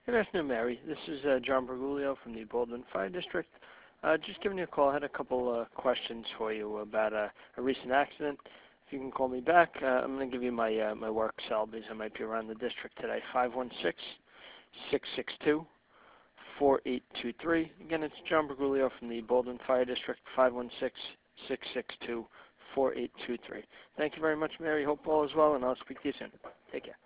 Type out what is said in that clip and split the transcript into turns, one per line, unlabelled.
Good afternoon, Mary. This is John Bergoglio from the Baldwin Fire District. Just giving you a call. I had a couple questions for you about a recent accident. If you can call me back, I'm going to give you my work cell because I might be around the district today. 516-662-4823. Again, it's John Bergoglio from the Baldwin Fire District. 516-662-4823. Thank you very much, Mary. Hope all is well, and I'll speak to you soon. Take care.